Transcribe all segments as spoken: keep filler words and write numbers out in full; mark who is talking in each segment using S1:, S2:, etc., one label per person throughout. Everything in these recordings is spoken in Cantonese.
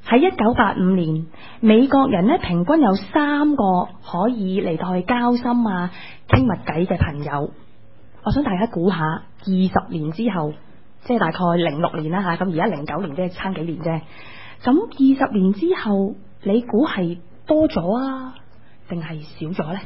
S1: 喺一九八五年，美國人咧平均有三個可以嚟到去交心啊、傾密偈嘅朋友。我想大家估下，二十年之後，即係大概零六年啦吓，咁而家零九年即係差幾年啫。咁二十年之後，你估係多咗啊，定係少咗呢？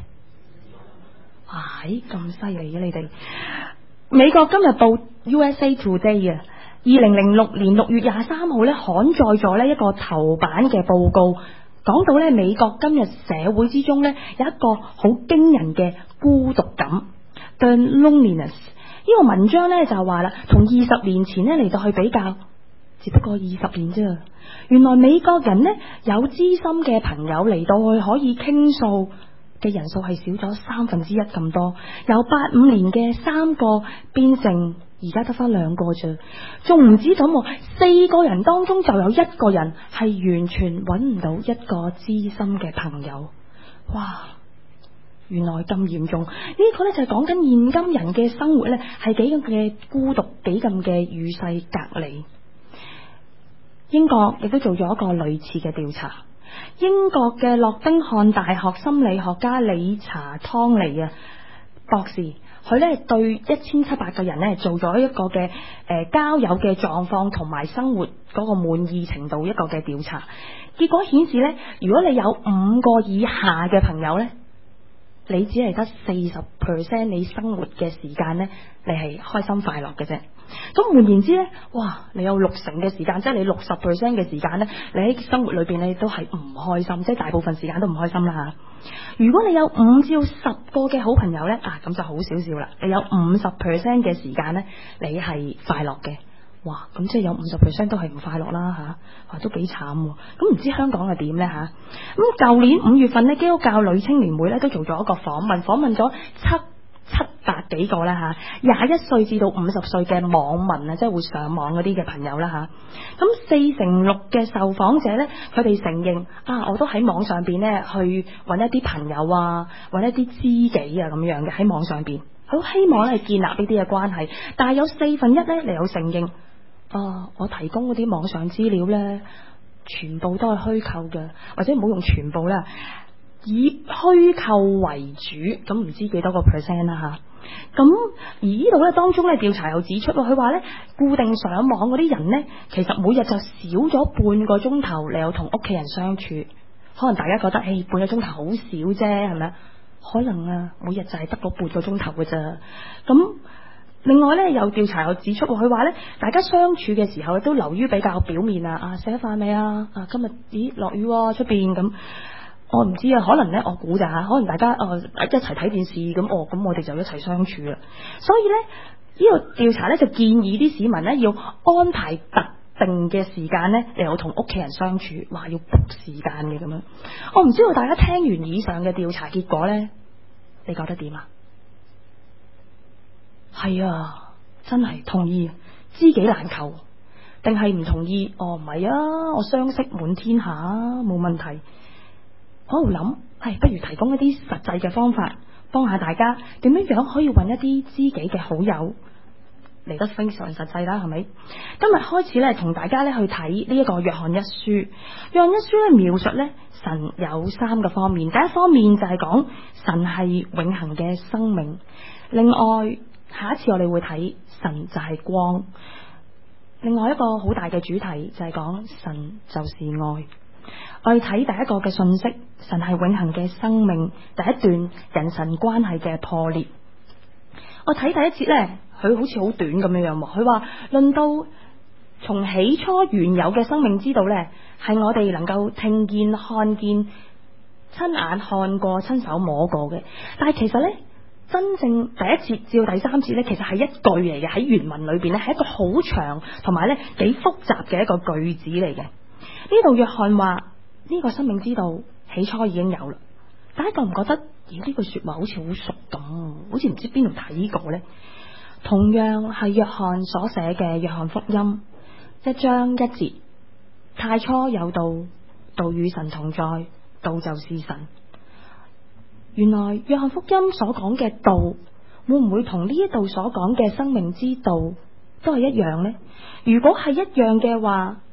S1: 唉，咁犀利嘅你哋！美國今日報 U S A Today 啊，二零零六年六月廿三號咧刊載咗呢一個頭版嘅報告，講到咧美國今日社會之中咧有一個好驚人嘅孤獨感 ，the loneliness。呢個文章咧就話啦，同二十年前咧嚟到去比較，只不過二十年啫。原來美國人咧有知心嘅朋友嚟到去可以傾訴嘅人數係少咗三分之一咁多，由八五年嘅三個變成而家得翻兩個啫，仲唔止咁，四個人當中就有一個人係完全揾唔到一個知心嘅朋友。哇！原來咁嚴重，呢、這個呢就係講緊現今人嘅生活呢係幾咁嘅孤獨，幾咁嘅與世隔離。英國亦都做咗一個類似嘅調查。英國嘅諾丁漢大學心理學家理查湯尼啊博士，佢呢對一千七百個人呢做咗一個嘅誒、呃、交友嘅狀況同埋生活嗰個滿意程度一個嘅調查，結果顯示呢，如果你有五個以下嘅朋友呢，你只係得四十 percent 你生活嘅時間呢，你係開心快樂嘅啫。咁換言之呢，哇！你有六成嘅時間，即係你六十 percent 嘅時間呢，你喺生活裏邊你都係唔開心，即係大部分時間都唔開心啦吓。如果你有五至十個嘅好朋友呢，啊咁就好少少啦。你有五十 percent 嘅時間呢，你係快樂嘅。哇！咁即係有五十 percent 都係唔快樂啦吓，哇都幾慘。咁唔知香港係點呢吓？咁舊年五月份呢，基督教女青年會呢都做咗一個訪問，訪問咗七七百幾個啦吓，廿一歲至到五十歲嘅網民啊，即係會上網嗰啲嘅朋友啦吓。咁四成六嘅受訪者呢，佢哋承認啊，我都喺網上邊呢去揾一啲朋友啊，揾一啲知己啊咁樣嘅喺網上邊，好希望咧建立呢啲嘅關係。但係有四分一呢，你有承認。啊！我提供嗰啲網上資料呢，全部都係虛構嘅，或者唔好用全部啦，以虛構為主。咁唔知幾多個 percent 啦吓。咁而呢度呢，當中呢調查又指出，佢話呢，固定上網嗰啲人呢，其實每日就少咗半個鐘頭，你有同屋企人相處。可能大家覺得，誒，半個鐘頭好少啫，係咪？可能啊，每日就係得嗰半個鐘頭嘅咋。咁另外咧，有調查又指出，佢話咧，大家相處嘅時候都流於比較表面啊，啊食咗飯未啊？啊今日咦落雨出邊咁，我唔知啊，可能咧我估咋吓，可能大家哦一齊睇電視咁，哦咁我哋就一齊相處啦。所以咧呢、呢個調查咧就建議啲市民咧要安排特定嘅時間咧嚟到同屋企人相處，話要 book 時間嘅咁樣。我唔知道大家聽完以上嘅調查結果咧，你覺得點啊？係啊，真係同意，知己難求，定係唔同意？哦，唔係啊，我相識滿天下，冇問題。我喺度諗，係不如提供一啲實際嘅方法，幫下大家點樣樣可以揾一啲知己嘅好友嚟得非常實際啦，係咪？今日開始咧，同大家咧去睇呢一個約翰一書。約翰一書咧描述咧神有三個方面，第一方面就係講神係永恆嘅生命，另外。下一次我哋會睇神就係光，另外一個好大嘅主題就係講神就是愛。我哋睇第一個嘅信息，神係永恆嘅生命，第一段人神關係嘅破裂。我睇第一節呢，佢好似好短咁樣樣，佢話論到從起初原有嘅生命之道呢，係我哋能夠聽見、看見、親眼看過、親手摸過嘅，但係其實呢。真正第一節至到第三節呢，其實係一句嚟嘅，喺原文裏邊呢，係一個好長同埋呢幾複雜嘅一個句子嚟嘅。呢度約翰話呢個生命之道起初已經有啦，大家覺唔覺得？咦，呢句說話好似好熟咁，好似唔知邊度睇過呢？同樣係約翰所寫嘅約翰福音一章一節，太初有道，道與神同在，道就是神。原來約翰福音所講嘅道，會唔會同呢一度所講嘅生命之道都係一樣呢？如果係一樣嘅話，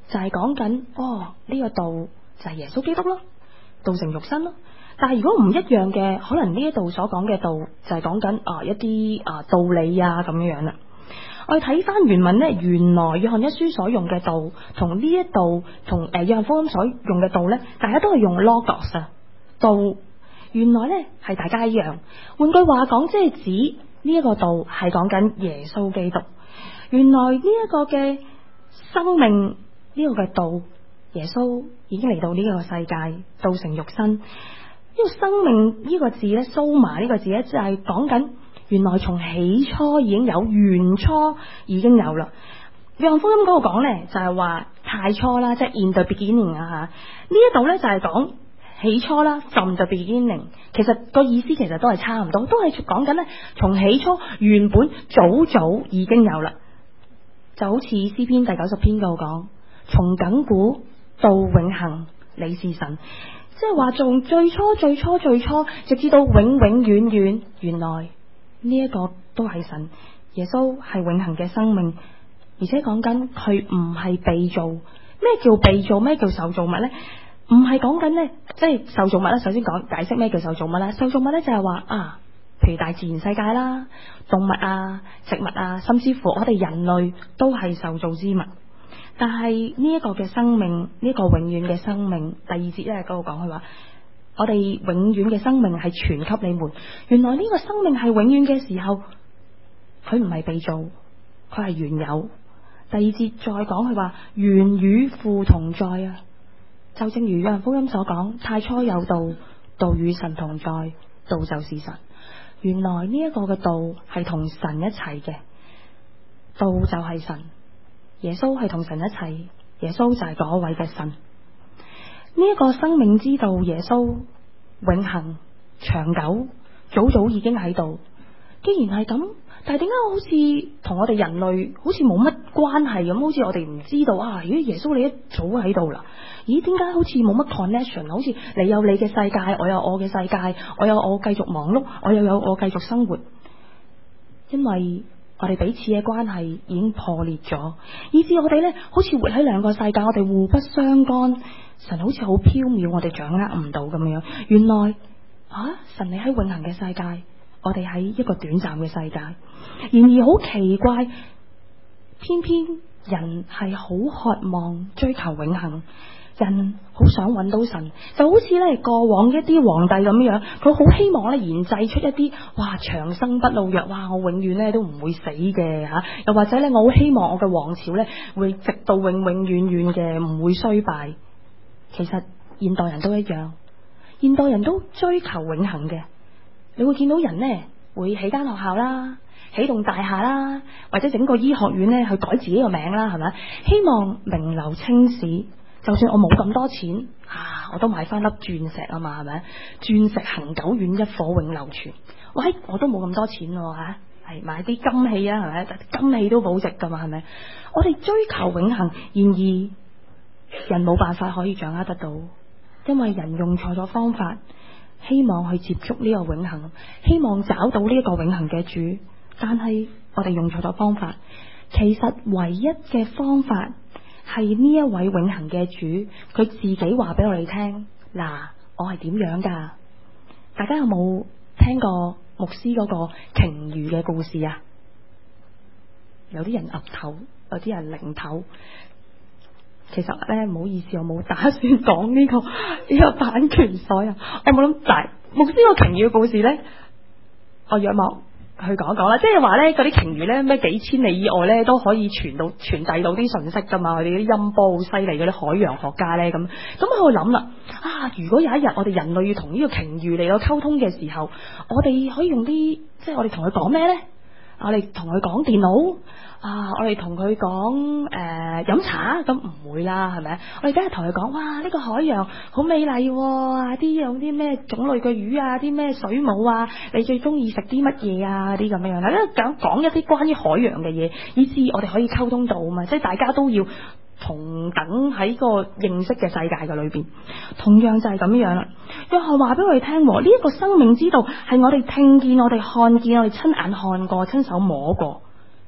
S1: 就係講緊哦呢、這個道就係耶穌基督咯，道成肉身咯。但係如果唔一樣嘅，可能呢一度所講嘅道就係講緊啊一啲啊道理啊咁樣樣啦。我哋睇翻原文呢，原來約翰一書所用嘅道同呢一度同誒約翰福音所用嘅道呢，大家都係用 logos 啊道，原來呢係大家一樣。換句話講，即係指呢一個道係講緊耶穌基督。原來呢一個嘅生命，呢、這個嘅道，耶穌已經嚟到呢個世界，道成肉身。呢、這個生命呢個字呢，蘇麻呢個字呢，就係講緊原來從起初已經有，原初已經有啦。約翰福音嗰度講呢，就係話太初啦，即係 in the beginning 啊吓。呢一度呢，就係講起初啦 from the beginning。其實個意思其實都係差唔多，都係講緊呢，從起初原本早早已經有啦。就好似詩篇第九十篇嗰度講，從亙古到永恆，你是神。即係話從最初最初最初，直至到永永遠遠，原來呢一個都係神。耶穌係永恆嘅生命，而且講緊佢唔係被造。咩叫被造？咩叫受造物呢？唔係講緊呢，即係受造物啦。首先講解釋咩叫受造物啦。受造物呢，就係話啊，譬如大自然世界啦、動物啊、植物啊，甚至乎我哋人類都係受造之物。但係呢一個嘅生命，呢、這個永遠嘅生命，第二節咧嗰度講佢話，我哋永遠嘅生命係傳給你們。原來呢個生命係永遠嘅時候，佢唔係被造，佢係原有。第二節再講佢話，原與父同在啊，就正如約翰福音所講，太初有道，道與神同在，道就是神。原來呢一個嘅道係同神一齊嘅，道就係神。耶穌係同神一齊，耶穌就係嗰位嘅神。呢、這、一個生命之道，耶穌永恆長久，早早已經喺度。既然係咁，但係點解好似同我哋人類好似冇乜關係咁？好似我哋唔知道啊！咦，耶穌你一早喺度啦？咦，點解好似冇乜 connection？好似你有你嘅世界，我有我嘅世界，我有我繼續忙碌，我又有我繼續生活，因為我哋彼此嘅關係已經破裂咗，以至我哋呢好似活喺兩個世界，我哋互不相干。神好似好飄渺，我哋掌握唔到咁樣。原來啊，神你喺永恆嘅世界，我哋喺一個短暫嘅世界。然而好奇怪，偏偏人係好渴望追求永恆。人好想揾到神，就好似咧過往一啲皇帝咁樣，佢好希望咧研製出一啲哇長生不老藥，哇我永遠咧都唔會死嘅吓，又或者咧我好希望我嘅王朝咧會直到永永遠遠嘅唔會衰敗。其實現代人都一樣，現代人都追求永恆嘅。你會見到人呢會起間學校啦，起棟大廈啦，或者整個醫學院咧去改自己個名啦，係咪？希望名留青史。就算我冇咁多錢啊，我都買翻粒鑽石啊嘛，係咪？鑽石恒久遠，一顆永流傳。喂，我都冇咁多錢喎吓，係買啲金器啊，係咪？金器都保值噶嘛，係咪？我哋追求永恆，然而人冇辦法可以掌握得到，因為人用錯咗方法，希望去接觸呢個永恆，希望找到呢一個永恆嘅主，但係我哋用錯咗方法。其實唯一嘅方法係呢一位永恆嘅主，佢自己話俾我哋聽，嗱，我係點樣噶？大家有冇聽過牧師嗰個鯨魚嘅故事啊？有啲人岌頭，有啲人擰頭。其實咧，唔好意思，我冇打算講呢個呢個版權所有，我冇諗。但係牧師個鯨魚嘅故事咧，我約莫去講一講啦，即係話咧，嗰啲鯨魚咧，咩幾千里以外咧都可以傳到傳遞到啲信息噶嘛，佢哋啲音波好犀利，嗰啲海洋學家咧咁，咁我諗啦，啊，如果有一日我哋人類要同呢個鯨魚嚟到溝通嘅時候，我哋可以用啲，即係我哋同佢講咩咧？我哋同佢講電腦啊，我哋同佢講誒飲茶，咁唔會啦，係咪？我哋梗係同佢講，哇！呢個海洋好美麗啊，啲有啲咩種類嘅魚啊，啲咩水母啊，你最中意食啲乜嘢啊？啲咁樣啦，講講一啲關於海洋嘅嘢，以至我哋可以溝通到啊嘛，即係大家都要同等喺個認識嘅世界嘅裏邊，同樣就係咁樣啦。約翰話俾我哋聽，呢一個生命之道係我哋聽見、我哋看見、我哋親眼看過、親手摸過，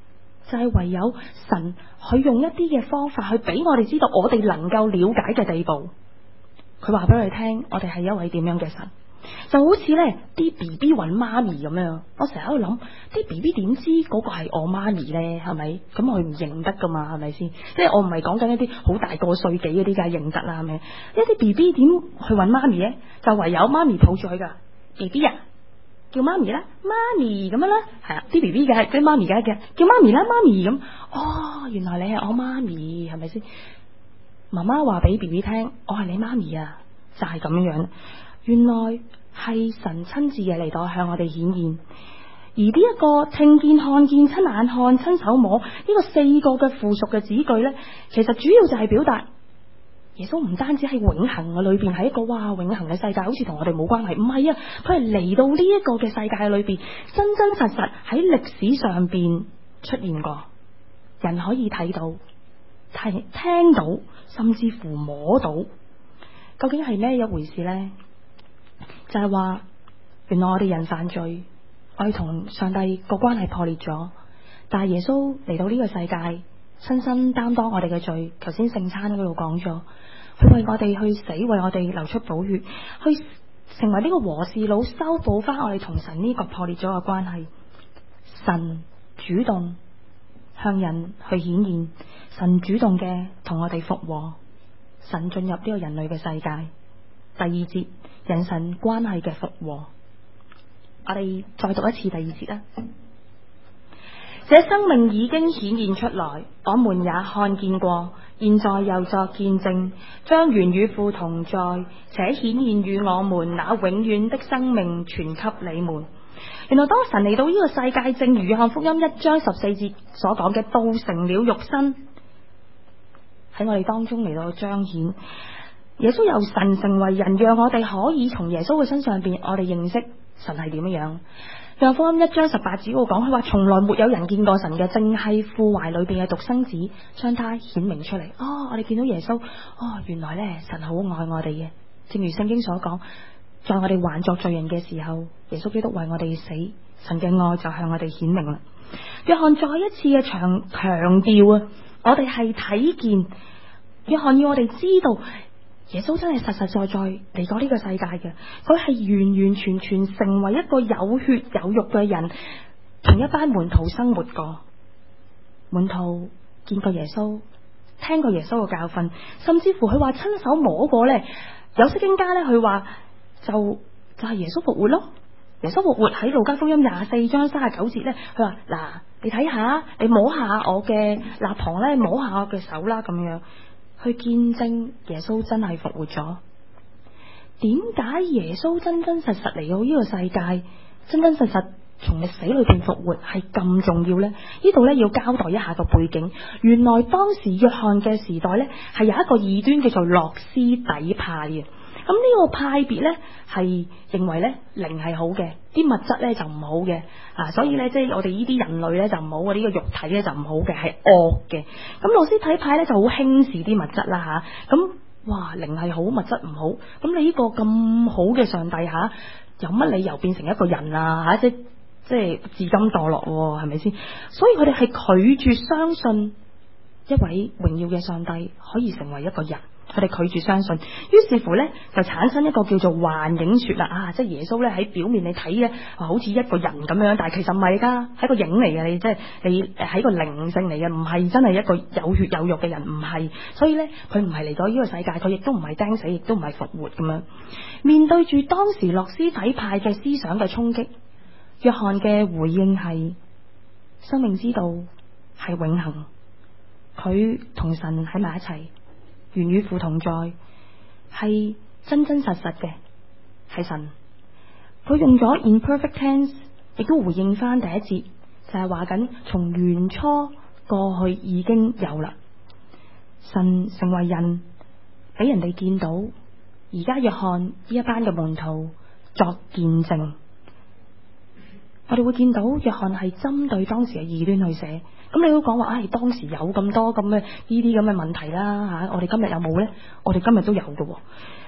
S1: 就係唯有神去用一啲嘅方法去俾我哋知道我哋能夠了解嘅地步。佢話俾我哋聽，我哋係一位點樣嘅神，就好似咧啲 B B 揾媽咪咁樣。我成日喺度諗，啲 B B 點知嗰個係我媽咪咧？係咪？咁佢唔認得噶嘛？係咪先？即係我唔係講緊一啲好大個歲幾嗰啲，梗係認得啦，係咪？一啲 B B 點去揾媽咪咧？就唯有媽咪抱住佢噶 B B 啊，叫媽咪啦，媽咪咁樣啦，係啊，啲 B B 嘅係啲媽咪嘅，叫媽咪啦，媽咪咁。哦，原來你係我媽咪，係咪先？媽媽話俾 B B 聽，我係你媽咪啊，就係咁樣樣。原來係神親自嘅嚟到向我哋顯現，而呢一個聽見、看見、親眼看、親手摸呢個四個嘅附屬嘅子句呢，其實主要就係表達耶穌唔單止係永恆嘅裏邊係一個哇永恆嘅世界，好似同我哋冇關係，唔係啊，佢係嚟到呢一個嘅世界裏邊，真真實實喺歷史上邊出現過，人可以睇到、聽聽到，甚至乎摸到，究竟係咩一回事呢？就係話，原來我哋人犯罪，我哋同上帝個關係破裂咗，但係耶穌嚟到呢個世界，親身擔當我哋嘅罪。頭先聖餐嗰度講咗，佢為我哋去死，為我哋流出寶血，去成為呢個和事佬，修補翻我哋同神呢個破裂咗嘅關係。神主動向人去顯現，神主動嘅同我哋復和，神進入呢個人類嘅世界。第二節，人神關係嘅復和。我哋再讀一次第二節啦。這生命已經顯現出來，我們也看見過，現在又作見證，將原與父同在，且顯現與我們那永遠的生命傳給你們。原來當神嚟到呢個世界，正如約翰福音一章十四節所講嘅，道成了肉身，喺我哋當中嚟到彰顯。耶穌由神成為人，讓我哋可以從耶穌嘅身上邊，我哋認識神係點樣。約翰福音一章十八節嗰度講，佢話從來沒有人見過神嘅，正係父懷裏邊嘅獨生子將他顯明出嚟。哦，我哋見到耶穌，哦，原來咧神好愛我哋嘅，正如聖經所講，在我哋還作罪人嘅時候，耶穌基督為我哋死，神嘅愛就向我哋顯明啦。約翰再一次嘅強強調啊，我哋係睇見，約翰要我哋知道。耶穌真係實實在在嚟過呢個世界嘅，佢係完完全全成為一個有血有肉嘅人，同一班門徒生活過，門徒見過耶穌，聽過耶穌嘅教訓，甚至乎佢話親手摸過呢。有釋經家呢，佢話就就係、是、耶穌復活咯。耶穌復活喺路加福音廿四章三十九節呢，佢話嗱，你睇下，你摸下我嘅肋旁呢，摸下我嘅手啦，咁樣。去見證耶穌真係復活咗。點解耶穌真真實實嚟到呢個世界，真真實實從死裏邊復活係咁重要呢？呢度呢要交代一下個背景。原來當時約翰嘅時代呢，係有一個異端叫做諾斯底派嘅。咁呢個派別呢，係認為呢靈係好嘅，啲物質呢就唔好嘅啊，所以呢，即係我哋呢啲人類呢就唔好，呢個肉體呢就唔好嘅，係惡嘅。咁諾斯底派呢就好輕視啲物質啦吓，咁哇靈係好，物質唔好，咁你呢個咁好嘅上帝吓，有乜理由變成一個人啊吓？即即係自甘墮落係咪先？所以佢哋係拒絕相信一位榮耀嘅上帝可以成為一個人。佢哋拒絕相信，於是乎呢，就產生一個叫做幻影說啦，啊，即係耶穌呢喺表面你睇嘅，好似一個人咁樣，但係其實唔係噶，係一個影嚟嘅，你即係你係一個靈性嚟嘅，唔係真係一個有血有肉嘅人，唔係，所以呢，佢唔係嚟咗呢個世界，佢亦都唔係釘死，亦都唔係復活咁樣。面對住當時諾斯底派嘅思想嘅衝擊，約翰嘅回應係：生命之道係永恆，佢同神喺埋一齊。原與父同在，係真真實實嘅，係神。佢用咗 imperfect tense，亦都回應翻第一節，就係話緊從原初過去已經有啦。神成為人，俾人哋見到。而家約翰呢一班嘅門徒作見證，我哋會見到約翰係針對當時嘅異端去寫。咁你都講話，唉、哎，當時有咁多咁嘅呢啲咁嘅問題啦吓，我哋今日有冇呢？我哋今日都有嘅。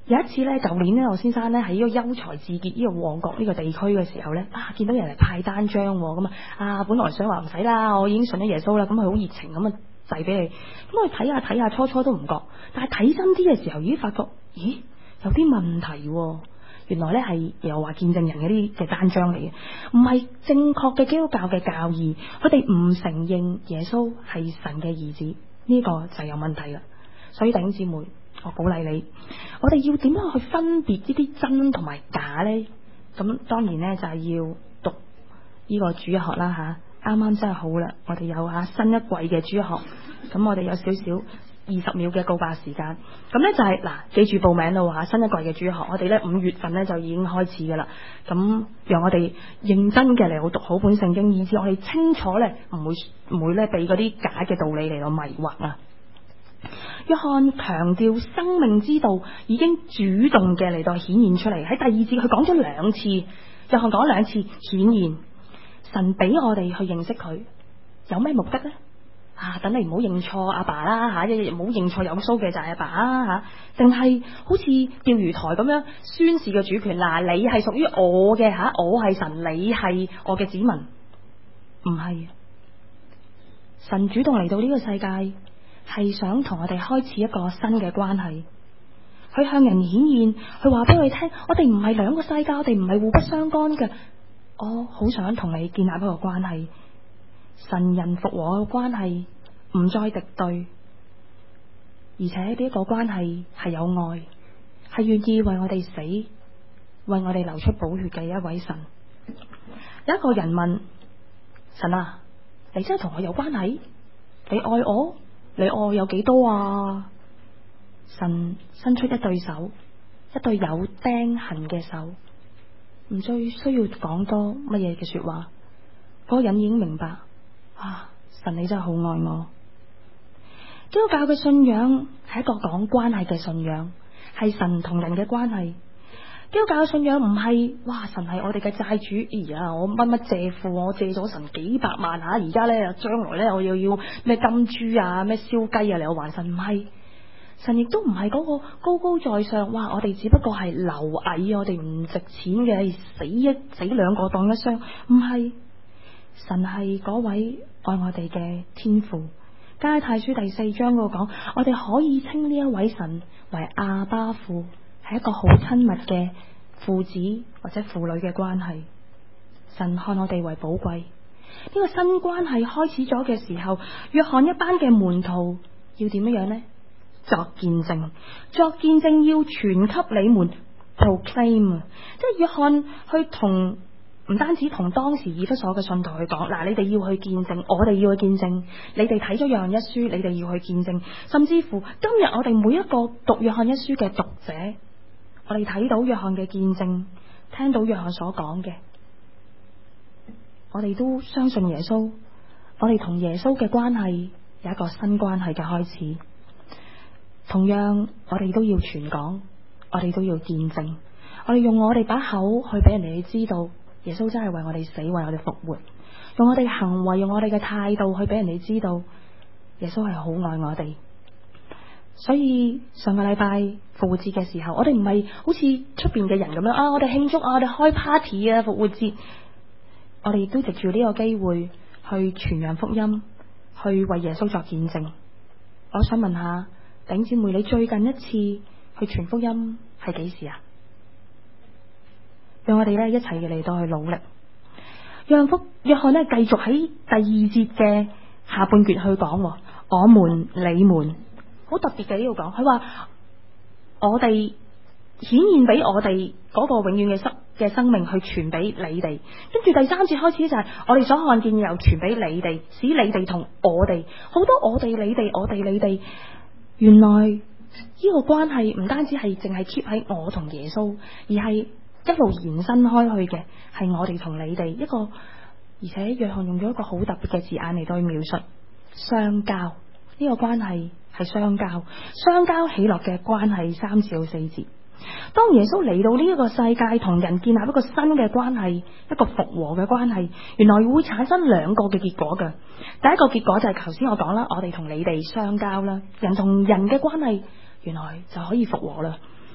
S1: 有一次咧，舊年咧，我先生咧喺呢個優才智傑呢個旺角呢個地區嘅時候咧，啊見到人嚟派單張咁啊，啊本來想話唔使啦，我已經信咗耶穌啦，咁佢好熱情咁啊遞俾你，咁我睇下睇下，初初都唔覺，但係睇真啲嘅時候，已經發覺，咦有啲問題喎，原來咧係又話見證人嗰啲嘅單張嚟嘅，唔係正確嘅基督教嘅教義，佢哋唔承認耶穌係神嘅兒子，呢個就有問題啦。所以弟兄姊妹，我鼓勵你，我哋要點樣去分別呢啲真同埋假呢？咁當然呢，就係要讀呢個主日學啦吓。啱啱真係好啦，我哋有下新一季嘅主日學，咁我哋有少少二十秒嘅告白時間。咁呢就係、是、嗱，記住報名啦，吓新一季嘅主日學，我哋呢五月份呢就已經開始噶啦。咁讓我哋認真嘅嚟到讀好本聖經，以至我哋清楚呢唔會唔會呢被嗰啲假嘅道理嚟到迷惑啊。約翰強調生命之道已經主動嘅嚟到顯現出嚟，喺第二節佢講咗兩次，約翰講兩次顯現，神俾我哋去認識佢，有咩目的呢？啊，等你唔好認錯阿爸啦吓，日日唔好認錯有鬚嘅就係阿爸啊吓，定係好似釣魚台咁樣宣示嘅主權，嗱、啊、你係屬於我嘅吓、啊，我係神，你係我嘅子民，唔係，神主動嚟到呢個世界。係想同我哋開始一個新嘅關係，佢向人顯現，佢話俾我哋聽，我哋唔係兩個世界，我哋唔係互不相干嘅。我好想同你建立一個關係，神人復和嘅關係，唔再敵對，而且呢一個關係係有愛，係願意為我哋死，為我哋流出寶血嘅一位神。有一個人問神啊，你真係同我有關係？你愛我？你愛有幾多啊？神伸出一對手，一對有釘痕嘅手，唔再需要講多乜嘢嘅說話。嗰個人已經明白，啊！神你真係好愛我。基督教嘅信仰係一個講關係嘅信仰，係神同人嘅關係。基督教嘅信仰唔係，哇！神係我哋嘅債主，而家我乜乜借庫，我借咗神幾百萬吓，而家咧，將來咧，我又要咩金豬啊，咩燒雞啊嚟我還神，唔係。神亦都唔係嗰個高高在上，哇！我哋只不過係螻蟻，我哋唔值錢嘅，死一死兩個當一雙，唔係。神係嗰位愛我哋嘅天父。加拉太書第四章嗰度講，我哋可以稱呢一位神為阿爸父。係一個好親密嘅父子或者父女嘅關係，神看我哋為寶貴。呢個新關係開始咗嘅時候，約翰一班嘅門徒要點樣呢？作見證，作見證要傳給你們 proclaim 啊！即係約翰去同唔單止同當時以弗所嘅信徒去講，嗱，你哋要去見證，我哋要去見證，你哋睇咗約翰一書，你哋要去見證，甚至乎今日我哋每一個讀約翰一書嘅讀者。我哋睇到約翰嘅見證，聽到約翰所講嘅，我哋都相信耶穌。我哋同耶穌嘅關係有一個新關係嘅開始。同樣，我哋都要傳講，我哋都要見證。我哋用我哋把口去俾人哋去知道，耶穌真係為我哋死，為我哋復活。用我哋行為，用我哋嘅態度去俾人哋知道，耶穌係好愛我哋。所以上個禮拜復活節嘅時候，我哋唔係好似出邊嘅人咁樣啊，我哋慶祝啊，我哋開 party 啊，復活節。我哋亦都藉住呢個機會去傳揚福音，去為耶穌作見證。我想問下弟兄姊妹，你最近一次去傳福音係幾時啊？讓我哋咧一齊嚟到去努力，讓福約翰咧繼續喺第二節嘅下半段去講，我們你們。好特別嘅呢度講，佢話我哋顯現俾我哋嗰個永遠嘅生嘅生命去傳俾你哋，跟住第三節開始就係我哋所看見又傳俾你哋，使你哋同我哋好多我哋你哋我哋你哋，原來呢個關係唔單止係淨係 keep 喺我同耶穌，而係一路延伸開去嘅，係我哋同你哋一個，而且約翰用咗一個好特別嘅字眼嚟到去描述相交呢、這個關係。係相交，相交喜樂嘅關係，三至到四節。當耶穌嚟到呢一個世界，同人建立一個新嘅關係，一個復和嘅關係，原來會產生兩個嘅結果嘅。第一個結果就係頭先我講啦，我哋同你哋相交啦，人同人嘅關係原來就可以復和啦。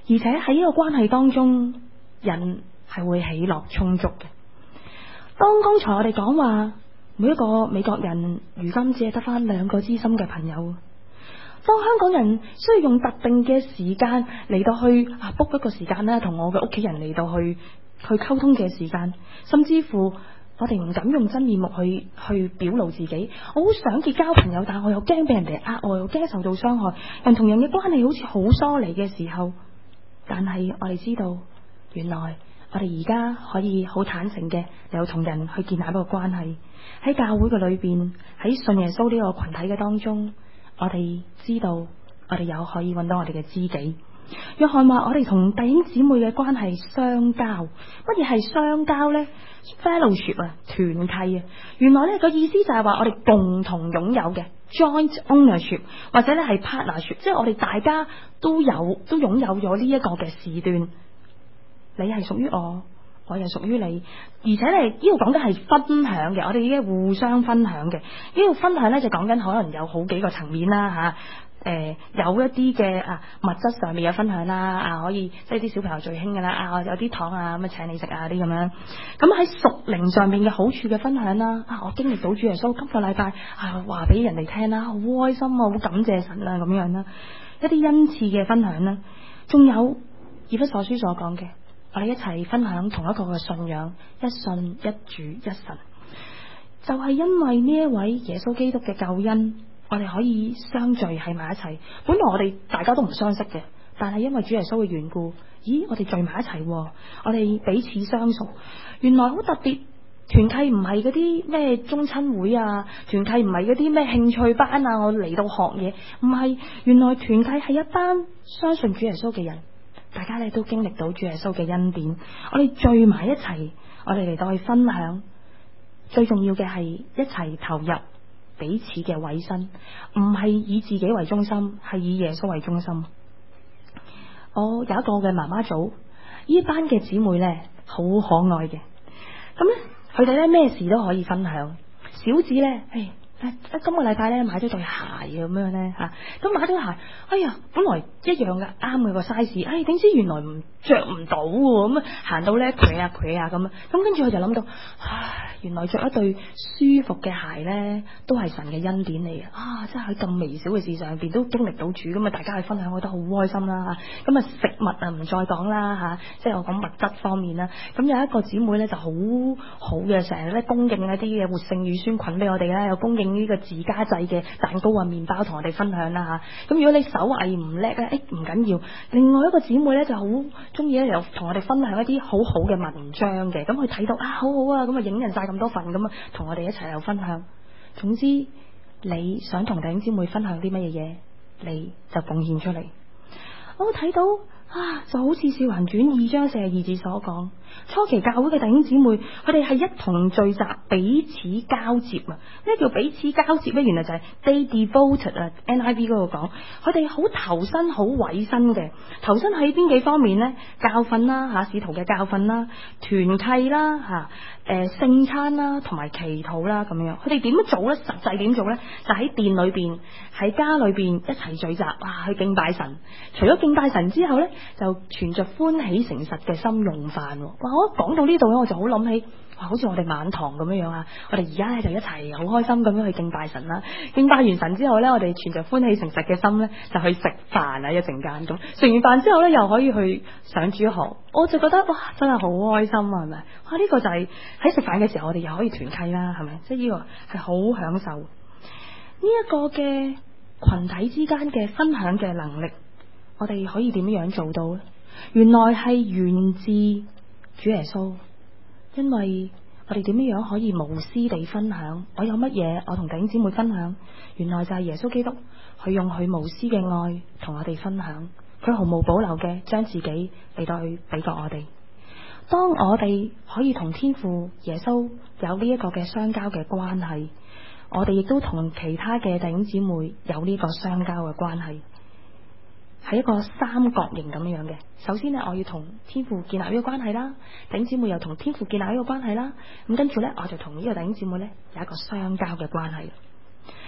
S1: 而且喺呢個關係當中，人係會喜樂充足嘅。當剛才我哋講話，每一個美國人如今只係得翻兩個知心嘅朋友。當香港人需要用特定嘅時間嚟到去啊 book 一個時間咧，同我嘅屋企人嚟到去去溝通嘅時間，甚至乎我哋唔敢用真面目去去表露自己。我好想結交朋友，但我又驚俾人哋呃，我又驚受到傷害。人同人嘅關係好似好疏離嘅時候，但係我哋知道，原來我哋而家可以好坦誠嘅有同人去建立一個關係。喺教會嘅裏邊，喺信耶穌呢個群體嘅當中，我哋知道我哋有可以揾到我哋嘅知己。約翰話我哋同弟兄姊妹嘅關係相交。乜嘢係相交呢？ Fellowship 啊，團契啊。原來呢個意思就係話我哋共同擁有嘅 joint ownership， 或者咧係 partnership， 即係我哋大家都有都擁有咗呢一個嘅時段。你係屬於我，我又屬於你，而且咧呢度講緊係分享嘅，我哋已經互相分享嘅。呢度分享咧就講緊可能有好幾個層面啦吓。誒、呃，有一啲嘅啊物質上面嘅分享啦，啊可以即係啲小朋友最興噶啦，啊有啲糖啊咁啊請你食啊啲咁樣。咁喺屬靈上面嘅好處嘅分享啦，啊我經歷到主耶穌今個禮拜啊話俾人哋聽啦，好開心啊，好感謝神啊咁樣啦。一啲恩賜嘅分享啦，仲有以弗所書所講嘅，我哋一齊分享同一個嘅信仰，一信一主一神，就係、是、因為呢一位耶穌基督嘅救恩。我哋可以相聚喺埋一齊，本來我哋大家都唔相識嘅，但係因為主耶穌嘅緣故，咦，我哋聚埋一齊，我哋彼此相熟。原來好特別，團契唔係嗰啲咩中親會啊，團契唔係嗰啲咩興趣班啊，我嚟到學嘢，唔係。原來團契係一班相信主耶穌嘅人，大家咧都經歷到主耶穌嘅恩典，我哋聚埋一齊，我哋嚟到去分享。最重要嘅係一齊投入彼此嘅委身，唔係以自己為中心，係以耶穌為中心。我有一個嘅媽媽組，呢班嘅姊妹呢，好可愛嘅。咁咧，佢哋呢咩事都可以分享。小子呢，誒。誒，今個禮拜咧買咗對鞋咁樣咧吓，咁買咗對鞋，哎呀，本來一樣嘅啱佢個 size，哎，點知原來唔着唔到喎，咁啊行到咧攰啊攰啊咁啊，咁跟住佢就諗到，唉，原來着一對舒服嘅鞋咧，都係神嘅恩典嚟嘅，啊，真係喺咁微小嘅事上邊都經歷到主，咁啊大家去分享，我覺得好開心啦吓，咁啊食物啊唔再講啦吓，即係我講物質方面啦，咁有一個姊妹咧就好好嘅，成日咧供應一啲嘅活性乳酸菌俾我哋啦，有供應呢個自家製嘅蛋糕啊、麵包同我哋分享啦吓，咁如果你手藝唔叻咧，誒唔緊要。另外一個姊妹咧就好中意咧，又同我哋分享一啲好好嘅文章嘅，咁佢睇到啊好好啊，咁啊影人晒咁多份，咁啊同我哋一齊又分享。總之你想同弟兄姊妹分享啲乜嘢嘢，你就貢獻出嚟。我睇到啊，就好似《使徒行傳》二章四十二節所講，初期教會嘅弟兄姊妹，佢哋係一同聚集，彼此交接啊！咩叫彼此交接咧？原來就係 they devoted 啊 ，N I V 嗰度講，佢哋好投身、好委身嘅。投身喺邊幾方面咧？教訓啦，吓使徒嘅教訓啦，團契啦，吓誒聖餐啦，同埋祈禱啦，咁樣。佢哋點樣做咧？實際點做咧？就喺店裏邊、喺家裏邊一齊聚集，哇！去敬拜神。除咗敬拜神之後咧，就存着歡喜誠實嘅心用飯。哇！我一講到呢度咧，我就好諗起，哇！好似我哋晚堂咁樣樣啊！我哋而家咧就一齊好開心咁樣去敬拜神啦。敬拜完神之後咧，我哋存着歡喜誠實嘅心咧，就去食飯啊！一陣間咁食完飯之後咧，又可以去上主學。我就覺得哇，真係好開心啊！係咪？哇！呢個就係喺食飯嘅時候，我哋又可以團契啦，係咪？即係呢個係好享受呢一個嘅群體之間嘅分享嘅能力。我哋可以點樣做到呢？原來係源自主耶穌，因為我哋點樣可以無私地分享？我有乜嘢，我同弟兄姊妹分享？原來就係耶穌基督，佢用佢無私嘅愛同我哋分享，佢毫無保留嘅將自己嚟到去俾過我哋。當我哋可以同天父耶穌有呢一個嘅相交嘅關係，我哋亦都同其他嘅弟兄姊妹有呢個相交嘅關係。係一個三角形咁樣嘅。首先呢，我要同天父建立呢個關係啦，弟兄姊妹又同天父建立呢個關係啦。咁跟住呢，我就同呢個弟兄姊妹呢有一個相交嘅關係。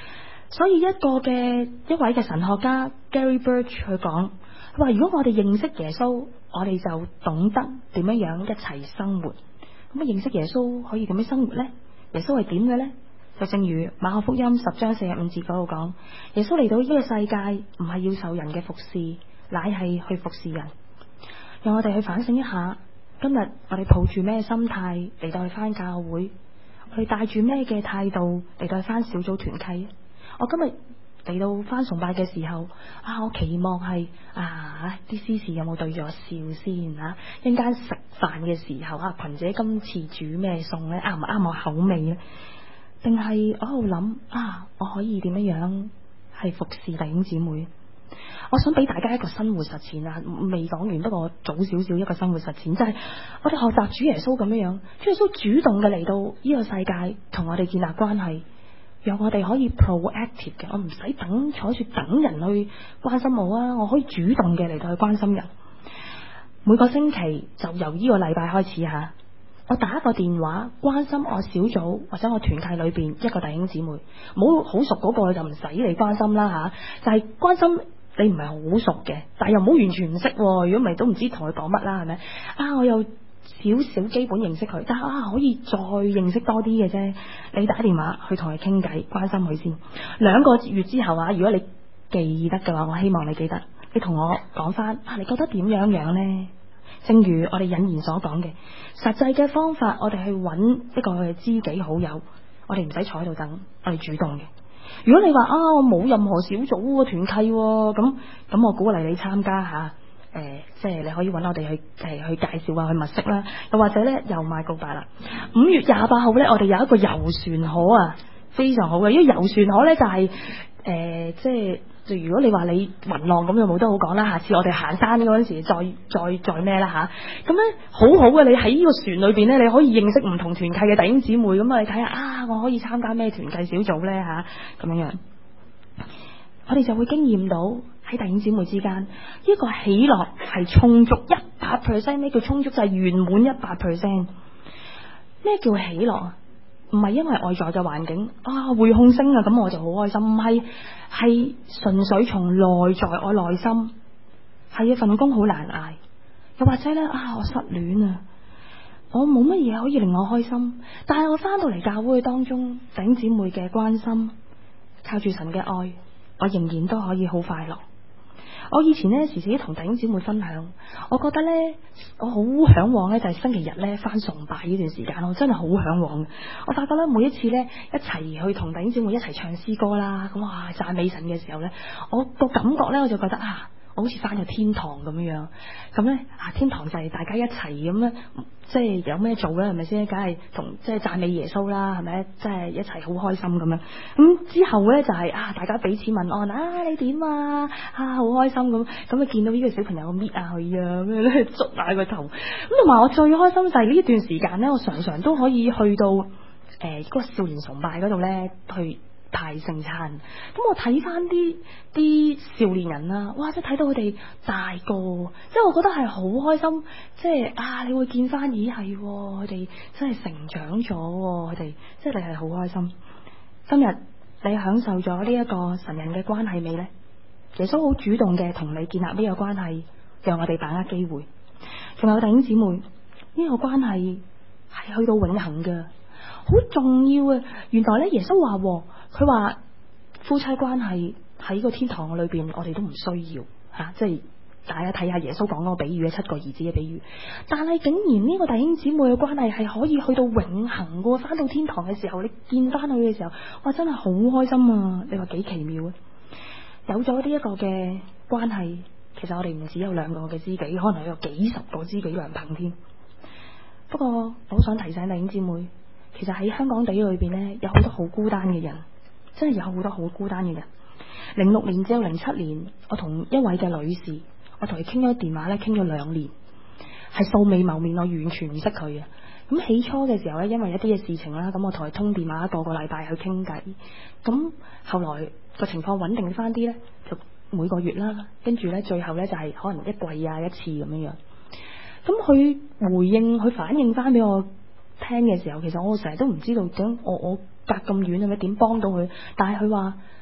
S1: 所以一個嘅一位嘅神學家 Gary Birch 去講，佢話如果我哋認識耶穌，我哋就懂得點樣樣一齊生活。咁啊，認識耶穌可以點樣生活呢？耶穌係點嘅呢？就正如馬可福音十章四十五節嗰度講，耶穌嚟到呢個世界唔係要受人嘅服侍，乃係去服侍人。讓我哋去反省一下，今日我哋抱住咩心態嚟到去翻教會？我哋帶住咩嘅態度嚟到去翻小組團契？我今日嚟到翻崇拜嘅時候，啊，我期望係啊啲司事有冇對住我笑先啊？一陣間食飯嘅時候啊，群姐今次煮咩餸咧？啱唔啱我口味咧？定係我喺度諗啊，我可以點樣樣係服侍弟兄姊妹？我想俾大家一個生活實踐啊，未講完，不過早少少一個生活實踐，就係我哋學習主耶穌咁樣樣，主耶穌主動嘅嚟到呢個世界同我哋建立關係，讓我哋可以 proactive 嘅，我唔使等坐住等人去關心我啊，我可以主動嘅嚟到去關心人。每個星期就由呢個禮拜開始吓，我打一個電話關心我小組或者我團契裏邊一個弟兄姊妹，冇好熟嗰個就唔使你關心啦吓，就係關心你唔係好熟嘅，但係又唔好完全唔識，如果唔係都唔知同佢講乜啦，係咪啊？我有少少基本認識佢，但係啊可以再認識多啲嘅啫。你打電話去同佢傾偈，關心佢先。兩個月之後啊，如果你記得嘅話，我希望你記得，你同我講翻啊，你覺得點樣樣呢？正如我哋引言所講嘅，實際嘅方法，我哋去揾一個嘅知己好友，我哋唔使坐喺度等，我哋主動嘅。如果你話啊，我冇任何小組團契，咁咁我鼓勵你參加下，誒、呃，即係你可以揾我哋去誒、呃、去介紹啊，去物色啦，又或者咧又賣告白啦。五月廿八號咧，我哋有一個遊船河啊，非常好嘅，因為遊船河咧就係、是、誒、呃、即係。如果你話你雲浪咁就冇得好講啦，下次我哋行山嗰陣時再再再咩啦吓，咁咧好好嘅，你喺呢個船裏邊咧，你可以認識唔同團契嘅弟兄姊妹，咁啊你睇下啊，我可以參加咩團契小組咧吓，咁樣樣，我哋就會經驗到喺弟兄姊妹之間呢、這個喜樂係充足一百 percent， 咩叫充足？就係圓滿一百 percent。咩叫喜樂啊？唔係因為外在嘅環境啊，匯控升啊，咁我就好開心。唔係，係純粹從內在我內心，係一份工好難捱，又或者咧啊，我失戀啊，我冇乜嘢可以令我開心，但係我翻到嚟教會當中，弟兄姊妹嘅關心，靠住神嘅愛，我仍然都可以好快樂。我以前咧時時同弟兄姊妹分享，我覺得咧我好向往咧就係星期日咧翻崇拜呢段時間，我真係好向往。我發覺咧每一次咧一齊去同弟兄姊妹一齊唱詩歌啦，咁哇讚美神嘅時候咧，我個感覺咧我就覺得啊，我好似翻咗天堂咁樣樣。咁咧啊，天堂就係大家一齊咁樣，即係有咩做咧，係咪先？梗係同即係讚美耶穌啦，係咪？即係一齊好開心咁樣。咁之後咧就係、是、啊，大家彼此問安啊，你點啊？啊，好開心咁。咁啊，見到呢個小朋友搣下佢啊，咁樣咧捉下個頭。咁同埋我最開心就係呢一段時間咧，我常常都可以去到誒嗰、呃那個少年崇拜嗰度咧去派聖餐。咁我睇翻啲啲少年人啦，哇！即係睇到佢哋大個，即係我覺得係好開心。即係啊，你會見翻咦係佢哋真係成長咗，佢哋即係你係好開心。今日你享受咗呢一個神人嘅關係未呢？耶穌好主動嘅同你建立呢個關係，讓我哋把握機會。仲有弟兄姊妹，呢、這個關係係去到永恆嘅，好重要啊！原來咧耶穌話，佢話夫妻關係喺個天堂裏邊，我哋都唔需要吓、啊，即係大家睇下耶穌講嗰個比喻嘅七個兒子嘅比喻。但係竟然呢個弟兄姊妹嘅關係係可以去到永恆嘅，翻到天堂嘅時候，你見翻佢嘅時候，哇，真係好開心啊！你話幾奇妙啊！有咗呢一個嘅關係，其實我哋唔只有兩個嘅知己，可能有幾十個知己良朋添。不過我好想提醒弟兄姊妹，其實喺香港地裏邊呢，有好多好孤單嘅人，真係有好多好孤單嘅人。零六年至到零七年，我同一位嘅女士，我同佢傾咗電話咧，傾咗兩年，係素未謀面，我完全唔識佢嘅。咁起初嘅時候咧，因為一啲嘅事情啦，咁我同佢通電話個個禮拜去傾偈。咁後來個情況穩定翻啲咧，就每個月啦，跟住咧最後咧就係可能一季啊一次咁樣樣。咁佢回應佢反應翻俾我聽嘅時候，其實我成日都唔知道點，我我隔咁遠係咪點幫到佢？但係佢話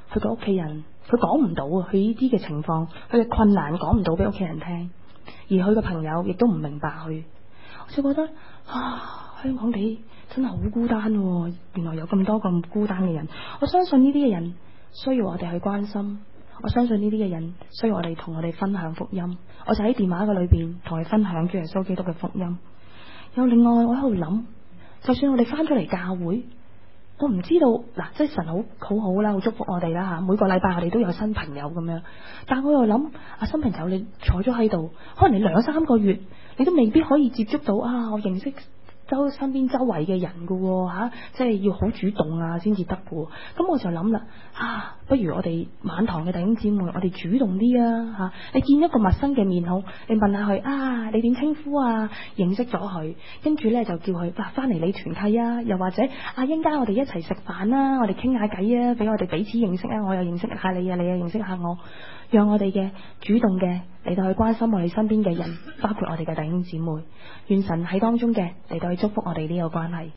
S1: 佢個屋企人，佢講唔到啊，佢呢啲嘅情況，佢嘅困難講唔到俾屋企人聽，而佢嘅朋友亦都唔明白佢，我就覺得啊，香港地真係好孤單喎，原來有咁多咁孤單嘅人，我相信呢啲嘅人需要我哋去關心，我相信呢啲嘅人需要我哋同我哋分享福音，我就喺電話嘅裏邊同佢分享主耶穌基督嘅福音。又另外我喺度諗，就算我哋翻咗嚟教會，我唔知道嗱，即係神好好好啦，好祝福我哋啦吓，每個禮拜我哋都有新朋友咁樣，但我又諗啊，新朋友你坐咗喺度，可能你兩三個月你都未必可以接觸到啊，我認識周身邊周圍嘅人噶吓、啊，即係要好主動啊先至得噶。咁我就諗啦，啊，不如我哋晚堂嘅弟兄姊妹，我哋主動啲啊吓、啊。你見一個陌生嘅面孔，你問下佢啊，你點稱呼啊？認識咗佢，跟住咧就叫佢哇翻嚟你團契啊，又或者啊一陣間我哋一齊食飯啦，我哋傾下偈啊，俾我哋彼此認識啊，我又認識下你啊，你又認識下我，讓我哋嘅主動嘅嚟到去關心我哋身邊嘅人，包括我哋嘅弟兄姊妹，願神喺當中嘅嚟到去祝福我哋呢個關係。